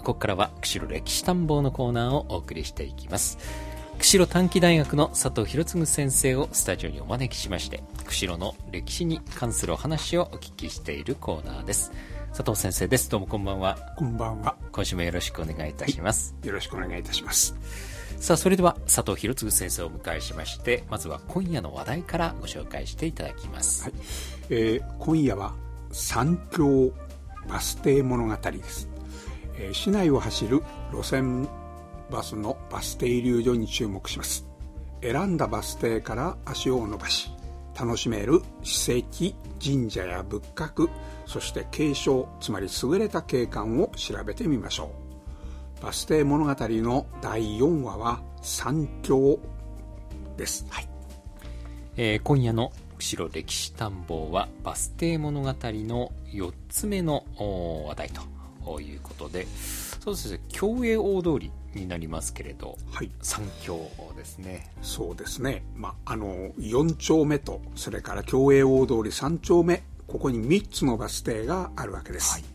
ここからは釧路歴史探訪のコーナーをお送りしていきます。釧路短期大学の佐藤博次先生をスタジオにお招きしまして、釧路の歴史に関するお話をお聞きしているコーナーです。佐藤先生です。どうもこんばんは。 こんばんは。 今週もよろしくお願いいたします。 はい、よろしくお願いいたします。 さあ、それでは佐藤博次先生をお迎えしまして、まずは今夜の話題からご紹介していただきます。 はい、今夜は三峡バス停物語です。市内を走る路線バスのバス停留所に注目します。選んだバス停から足を伸ばし、楽しめる史跡、神社や仏閣、そして景勝、つまり優れた景観を調べてみましょう。バス停物語の第4話は三峡です。はい。 今夜の釧路歴史探訪はバス停物語の4つ目の話題ということで、そうですね、共栄大通りになりますけれど、はい、三峡ですね。 そうですね、4丁目とそれから共栄大通り3丁目、ここに3つのバス停があるわけです。はい。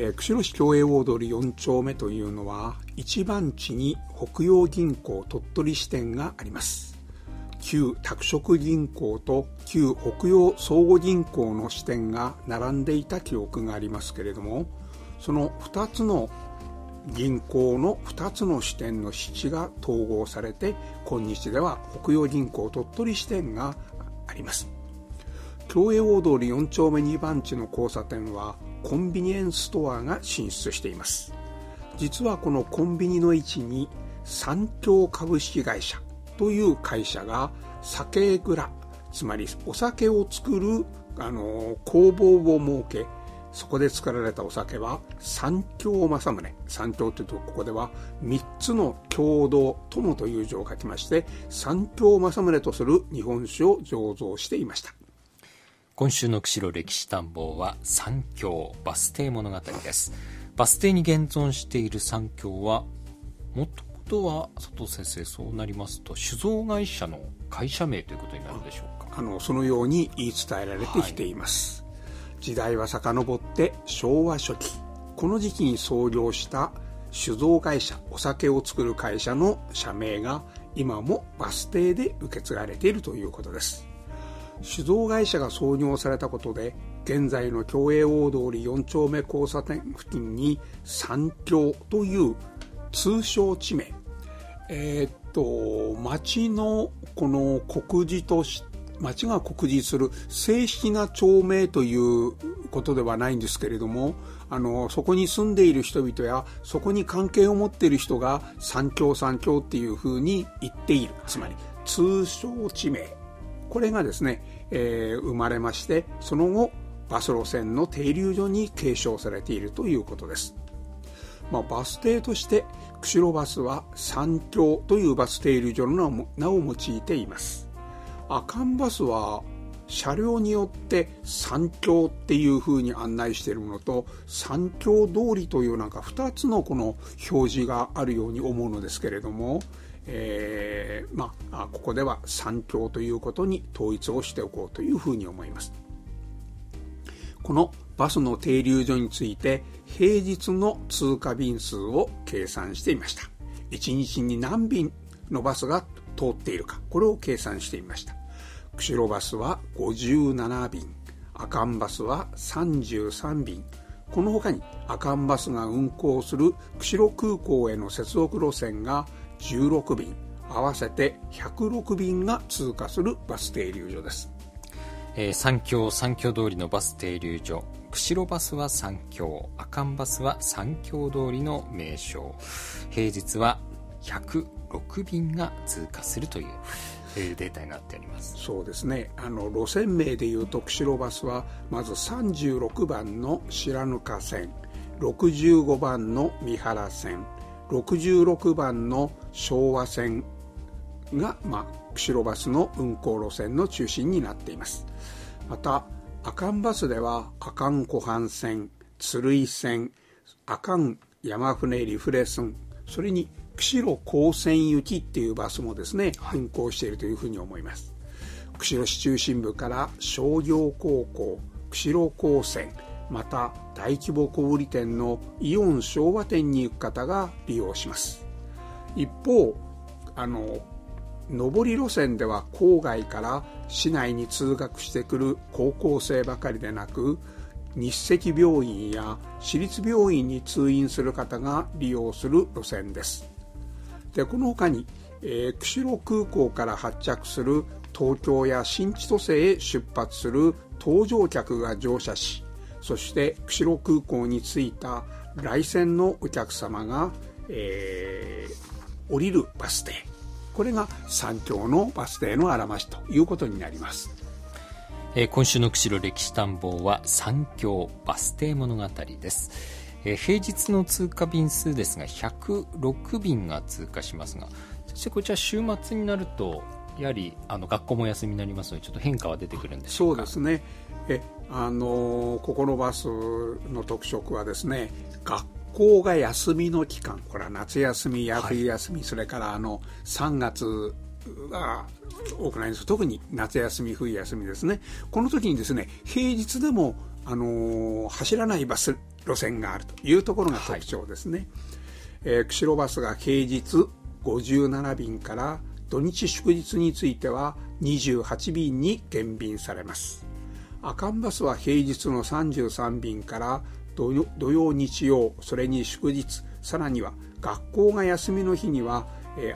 釧路市共栄大通り4丁目というのは一番地に北洋銀行鳥取支店があります。旧拓殖銀行と旧北洋相互銀行の支店が並んでいた記憶がありますけれども、その2つの銀行の2つの支店の7が統合されて、今日では北洋銀行鳥取支店があります。共栄大通り4丁目2番地の交差点はコンビニエンスストアが進出しています。実はこのコンビニの位置に三峡株式会社という会社が酒蔵、つまりお酒を作る工房を設け、そこで作られたお酒は三峡正宗、三峡というとここでは3つの共同、友という字を書きまして、三峡正宗とする日本酒を醸造していました。 今週の釧路歴史探訪は三峡バス停物語です。バス停に現存している三峡は、もともとは佐藤先生、そうなりますと酒造会社の会社名ということになるでしょうか。 そのように言い伝えられてきています。はい、時代は遡って昭和初期、この時期に創業した酒造会社、お酒を作る会社の社名が今もバス停で受け継がれているということです。酒造会社が創業されたことで、現在の共栄大通り4丁目交差点付近に三峡という通称地名、町のこの告示として、町が告示する正式な町名ということではないんですけれども、そこに住んでいる人々やそこに関係を持っている人が三峡三峡っていうふうに言っている、つまり通称地名、これがですね、生まれまして、その後バス路線の停留所に継承されているということです。バス停として釧路バスは三峡というバス停留所の名を用いています。阿寒バスは車両によって三峡っていう風に案内しているものと、三峡通りという2つのこの表示があるように思うのですけれども、ここでは三峡ということに統一をしておこうというふうに思います。このバスの停留所について平日の通過便数を計算していました。1日に何便のバスが通っているか、これを計算していました。釧路バスは57便、阿寒バスは33便、この他に阿寒バスが運行する釧路空港への接続路線が16便、合わせて106便が通過するバス停留所です。 三峡通りのバス停留所、釧路バスは三峡、阿寒バスは三峡通りの名称、平日は106便が通過するというデータになっております。 そうですね、路線名でいうと釧路バスはまず36番の白糠線、65番の三原線、66番の昭和線が、釧路バスの運行路線の中心になっています。また阿寒バスでは阿寒湖畔線、鶴居線、阿寒山船リフレ線、それに釧路高専行きっていうバスもですね、運行しているというふうに思います。釧路市中心部から商業高校、釧路高専、 また大規模小売店のイオン昭和店に行く方が利用します。一方、上り路線では郊外から市内に通学してくる高校生ばかりでなく、日赤病院や私立病院に通院する方が利用する路線です。で、この他に、釧路空港から発着する東京や新千歳へ出発する搭乗客が乗車し、そして釧路空港に着いた来線のお客様が、降りるバス停、これが三峡のバス停のあらましということになります。 今週の釧路歴史探訪は三峡バス停物語です。平日の通過便数ですが106便が通過しますが、そしてこちら週末になるとやはり学校も休みになりますので、ちょっと変化は出てくるんでしょうか。 そうですね。ここのバスの特色はですね、学校が休みの期間、これは夏休みや冬休み、それから3月が多くなります。特に夏休み冬休みですね。この時にですね、平日でも、走らないバス路線があるというところが特徴ですね。釧路バスが平日57便から土日祝日については28便に減便されます。阿寒バスは平日の33便から土曜日曜、それに祝日、さらには学校が休みの日には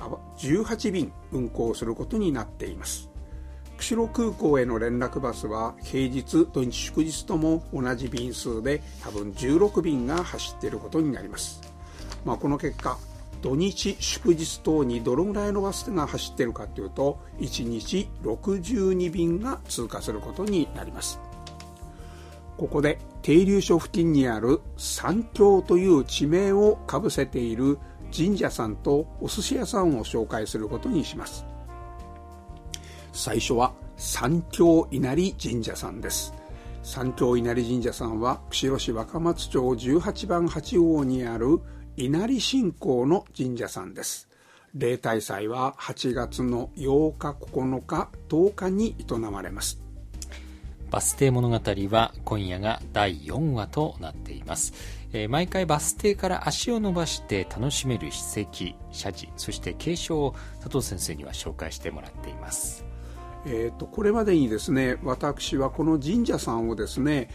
18便運行することになっています。釧路空港への連絡バスは平日土日祝日とも同じ便数で多分16便が走っていることになります。この結果、土日祝日等にどのぐらいのバスが走っているかというと、1日62便が通過することになります。ここで停留所付近にある三峡という地名をかぶせている神社さんとお寿司屋さんを紹介することにします。最初は三峡稲荷神社さんです。三峡稲荷神社さんは釧路市若松町18番8号にある稲荷信仰の神社さんです。例大祭は8月の8日、9日、10日に営まれます。 バス停物語は今夜が第4話となっています。毎回バス停から足を伸ばして楽しめる史跡、社寺、そして景勝を佐藤先生には紹介してもらっています。 これまでにですね、私はこの神社さんをですね、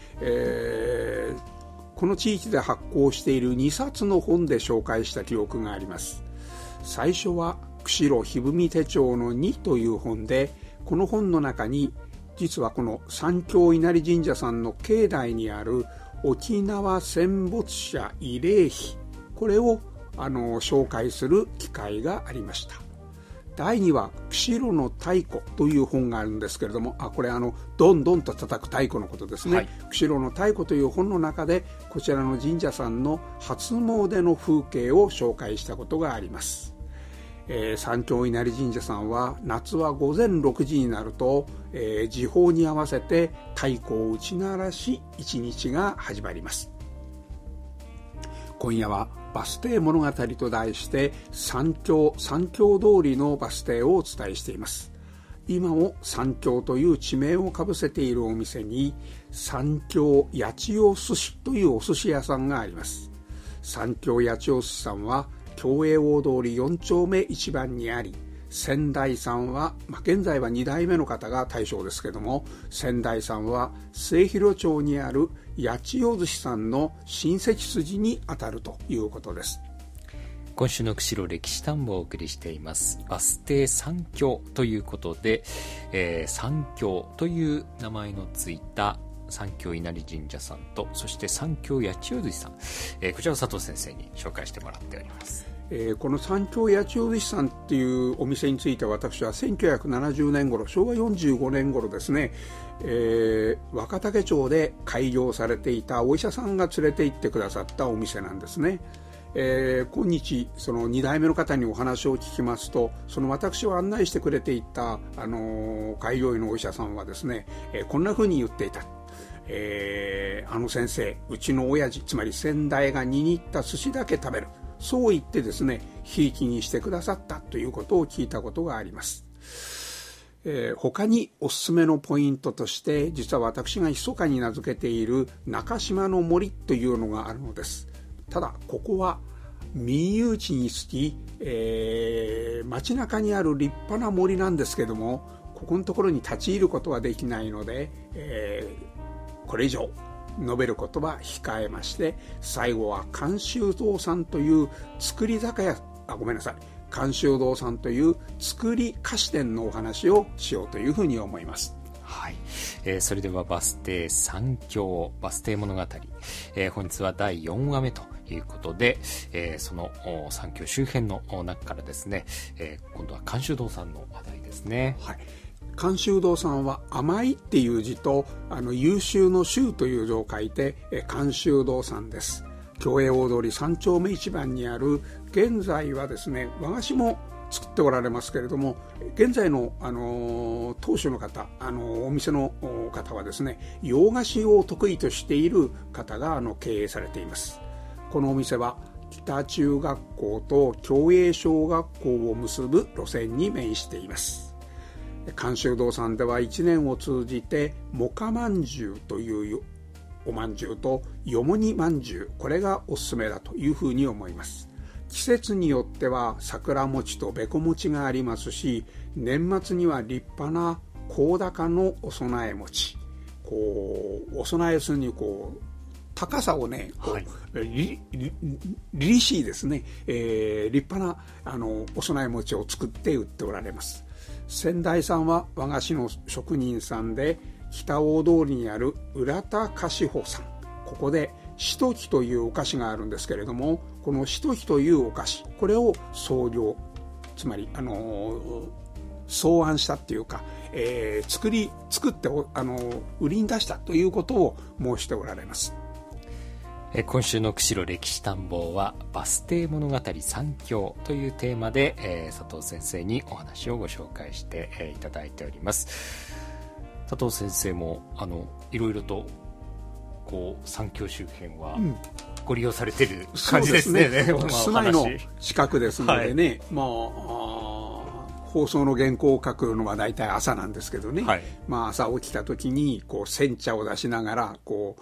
この地域で発行している2冊の本で紹介した記憶があります。最初は釧路火踏手帳の2という本で、この本の中に実はこの三峡稲荷神社さんの境内にある沖縄戦没者慰霊碑、これを紹介する機会がありました。第2は釧路の太鼓という本があるんですけれども、これどんどんと叩く太鼓のことですね、釧路の太鼓という本の中でこちらの神社さんの初詣の風景を紹介したことがあります。三峡稲荷神社さんは夏は午前6時になると、時報に合わせて太鼓を打ち鳴らし一日が始まります。今夜はバス停物語と題して三峡通りのバス停をお伝えしています。今も三峡という地名をかぶせているお店に三峡八千代寿司というお寿司屋さんがあります。三峡八千代寿司さんは共栄大通り4丁目1番にあり、先代さんは、現在は2代目の方が大将ですけども、先代さんは末広町にある八千代寿司さんの親戚筋にあたるということです。 今週の釧路歴史探訪をお送りしています。バス停三峡ということで、三峡という名前のついた三峡稲荷神社さんと、そして三峡八千代寿司さん、こちらを佐藤先生に紹介してもらっております。 この三峡八千代寿司さんっていうお店については、私は1970年頃、昭和45年頃ですね、若竹町で開業されていたお医者さんが連れて行ってくださったお店なんですね。今日その2代目の方にお話を聞きますと、その私を案内してくれていた開業医のお医者さんはですね、こんな風に言っていた。先生、うちの親父、つまり先代が握った寿司だけ食べる、そう言ってですね、ひいきにしてくださったということを聞いたことがあります。 他におすすめのポイントとして、実は私が密かに名付けている中島の森というのがあるのです。ただここは民有地につき、街中にある立派な森なんですけども、ここのところに立ち入ることはできないので、これ以上述べることは控えまして、最後は甘州堂さんという造り酒屋、甘州堂さんという造り菓子店のお話をしようというふうに思います。 はい、それではバス停三峡バス停物語、本日は第4話目ということで、その三峡周辺の中からですね、今度は甘州堂さんの話題ですね。 はい、甘州堂さんは甘いっていう字と優秀の秀という字を書いて甘州堂さんです。共栄大通三丁目一番にある、現在はですね和菓子も作っておられますけれども、現在の、当主の方、お店の方はですね洋菓子を得意としている方が経営されています。このお店は北中学校と共栄小学校を結ぶ路線に面しています。甘州堂さんでは1年を通じてもかまんじゅうというおまんじゅうとよもぎまんじゅう、これがおすすめだというふうに思います。季節によっては桜餅とべこ餅がありますし、年末には立派な高高のお供え餅、お供えするに高さをね、凛々しいですね、立派なお供え餅を作って売っておられます。先代さんは和菓子の職人さんで、北大通りにある浦田菓子舗さん、ここでしときというお菓子があるんですけれども、このしときというお菓子、これを創業、つまり草案したっていうか、作って売りに出したということを申しておられます。 今週の釧路歴史探訪はバス停物語三峡というテーマで、佐藤先生にお話をご紹介して、いただいております。佐藤先生もいろいろと三峡周辺はご利用されている感じですね。 住まいの近くですのでね、放送の原稿を書くのは大体朝なんですけどね、朝起きた時に煎茶を出しながら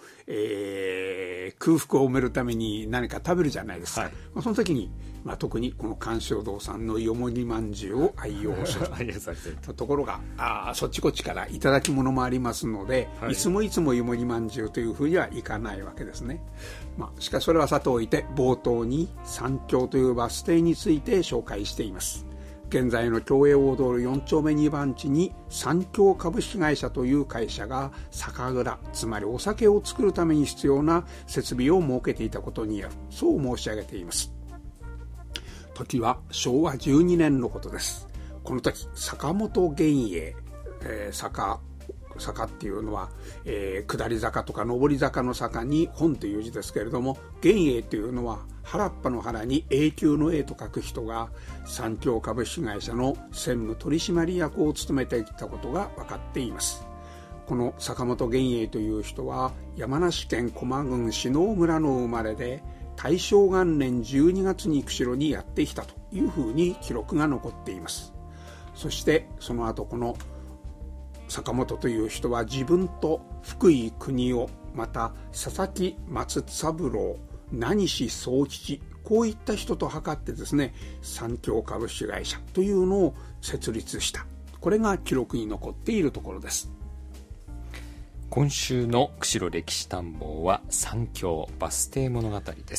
空腹を埋めるために何か食べるじゃないですか。その時に、特にこの甘州堂さんのよもぎまんじゅうを愛用するところが、そっちこっちからいただき物もありますので、いつもいつもよもぎまんじゅうというふうにはいかないわけですね。しかしそれはさておいて、冒頭に三峡というバス停について紹介しています。現在の共栄大通り4丁目2番地に三峡株式会社という会社が酒蔵、つまりお酒を作るために必要な設備を設けていたことによる、そう申し上げています。時は昭和12年のことです。この時坂本源英、坂っていうのは、下り坂とか上り坂の坂に本という字ですけれども、源英というのは原っぱの原に永久の永と書く人が三峡株式会社の専務取締役を務めていたことが分かっています。この坂本源英という人は山梨県高麗郡篠村の生まれで、大正元年12月に釧路にやってきたというふうに記録が残っています。そしてその後この坂本という人は自分と福井邦夫、また佐々木松三郎、何氏宗吉、こういった人と図ってですね、三峡株式会社というのを設立した。これが記録に残っているところです。 今週の釧路歴史探訪は三峡バス停物語です。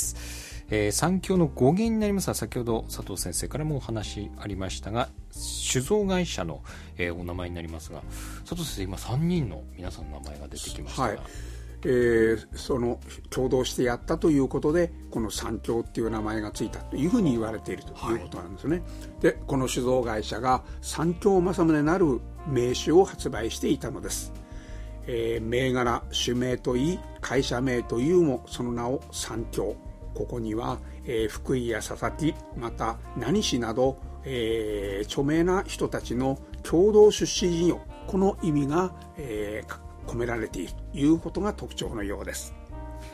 三峡の語源になりますが、先ほど佐藤先生からもお話ありましたが、酒造会社の、お名前になりますが、佐藤先生、今3人の皆さんの名前が出てきましたが、 その共同してやったということで、この三峡っていう名前がついたというふうに言われているということなんですね。でこの酒造会社が三峡正宗なる名酒を発売していたのです。銘柄、酒名といい会社名というもその名を三峡、ここには、福井や佐々木、また何氏など、著名な人たちの共同出資事業、この意味が、込められているということが特徴のようです。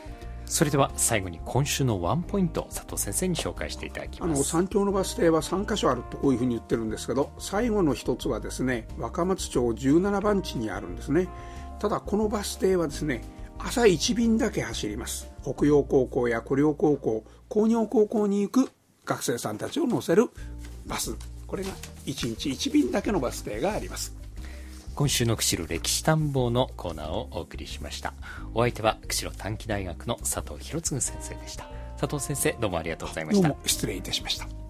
それでは最後に今週のワンポイント、佐藤先生に紹介していただきます。 三峡のバス停は3カ所あるとこういうふうに言ってるんですけど、最後の一つはですね、若松町17番地にあるんですね。ただこのバス停はですね、朝1便だけ走ります。北陽高校や古陵高校、工業高校に行く学生さんたちを乗せるバス、これが1日1便だけのバス停があります。 今週の釧路歴史探訪のコーナーをお送りしました。お相手は釧路短期大学の佐藤博次先生でした。佐藤先生、どうもありがとうございました。 どうも失礼いたしました。